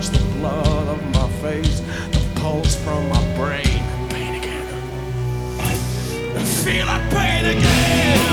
wash the blood of my face, the pulse from my brain. Pain again. I feel like pain again.